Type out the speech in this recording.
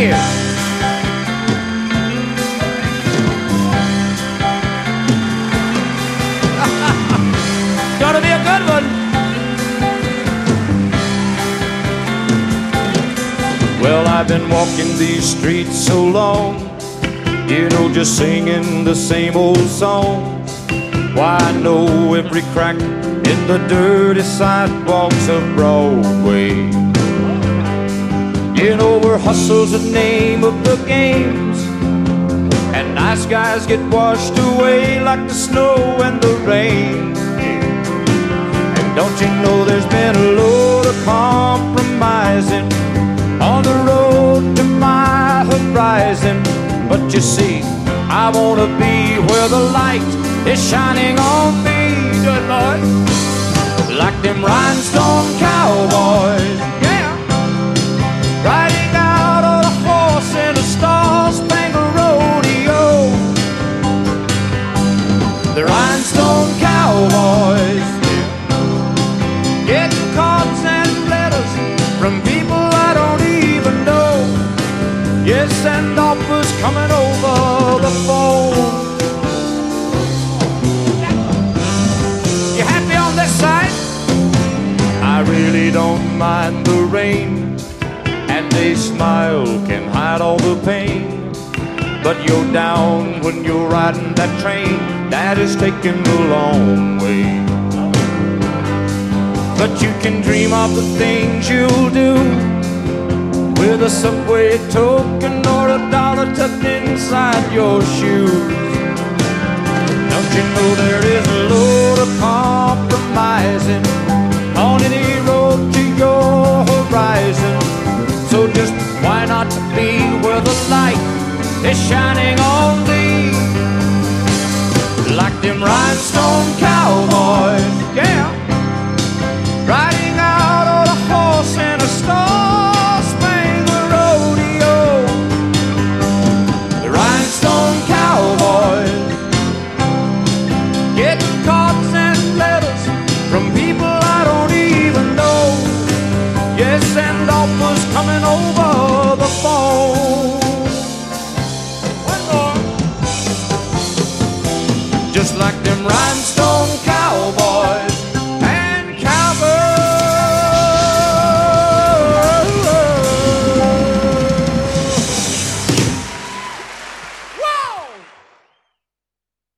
you. Gonna be a good one. Well, I've been walking these streets so long, you know, just singing the same old songs. Why, I know every crack in the dirty sidewalks of Broadway. You know, where hustle's the name of the games, and nice guys get washed away like the snow and the rain. And don't you know there's been a load of compromising on the road to my horizon? But you see, I wanna be where the light is shining on me, good Lord, like them rhinestone cowboys, yeah, riding out on a horse in a star-spangled rodeo. The rhinestone cowboys, getting cards and letters from people I don't even know. Yes, and offers coming over the phone. You happy on this side? I really don't mind the rain, and a smile can hide all the pain. But you're down when you're riding that train that is taking the long way. But you can dream of the things you'll do with a subway token or a dollar tucked inside your shoes. Don't you know there is a load of compromising on any road to your horizon? So just why not be where the light is shining on thee, like them rhinestone cowboys, yeah, riding out on a horse in a star-spangled rodeo. The rhinestone cowboys, getting cards and letters from people I don't even know. Yes, and offers coming over the phone. One more. Just like them rhinestone cowboys.